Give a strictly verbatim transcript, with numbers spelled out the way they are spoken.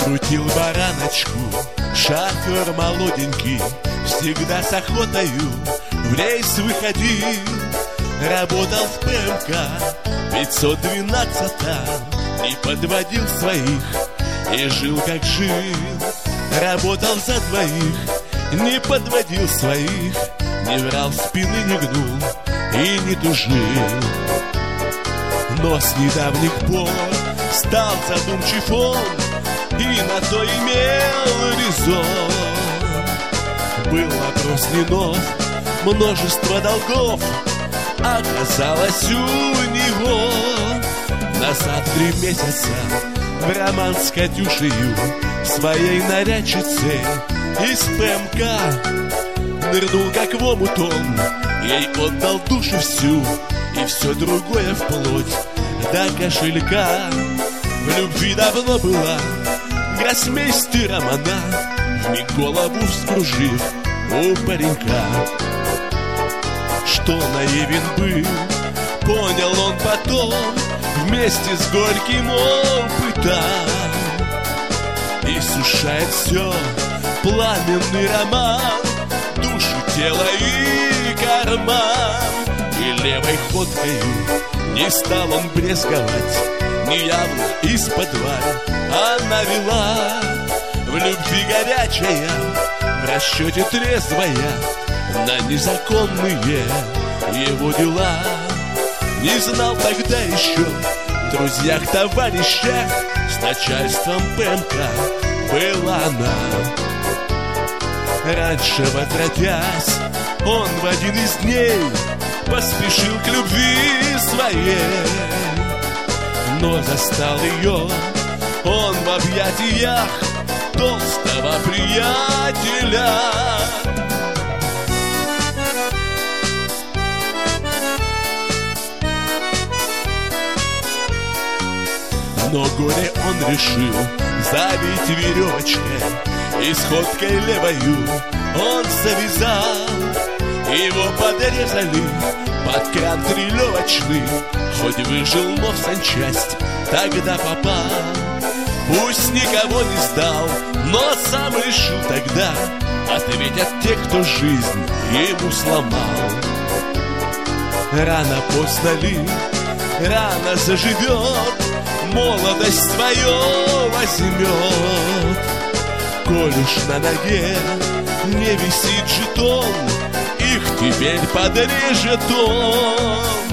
Крутил бараночку шофер молоденький, всегда с охотою в рейс выходил. Работал в ПМК пятьсот двенадцатом, не подводил своих и жил как жил. Работал за двоих, не подводил своих, не врал, спины не гнул и не тужил. Но с недавних пор стал задумчив он, и на то имел резон. Был вопрос не нов, множество долгов оказалось у него. Назад три месяца в роман с Катюшею, своей нарядчицей из ПМК. Нырнул как в омут он, ей отдал душу всю и все другое вплоть до кошелька. В любви давно была гроссмейстером она, вмиг голову вскружив у паренька. Что наивен был, понял он потом, вместе с горьким опытом. Иссушает все пламенный роман, душу, тело и карман. И левой ходкою не стал он брезговать, неявно из-под она вела. В любви горячая, в расчете трезвая, на незаконные его дела. Не знал тогда еще в друзьях, товарищах, с начальством ПМК была она. Раньше, возвратясь, он в один из дней поспешил к любви своей. Но застал ее он в объятиях толстого приятеля. Но горе он решил завить веревочкой, и сходкой левою он завязал. Его подрезали под кран трелевочный, хоть выжил, но в санчасть тогда попал. Пусть никого не сдал, но сам решил тогда ответят те, кто жизнь ему сломал. Рано поздно ли, рано заживет, молодость свое возьмет. Коль уж на ноге не висит жетон, их теперь подрежет он.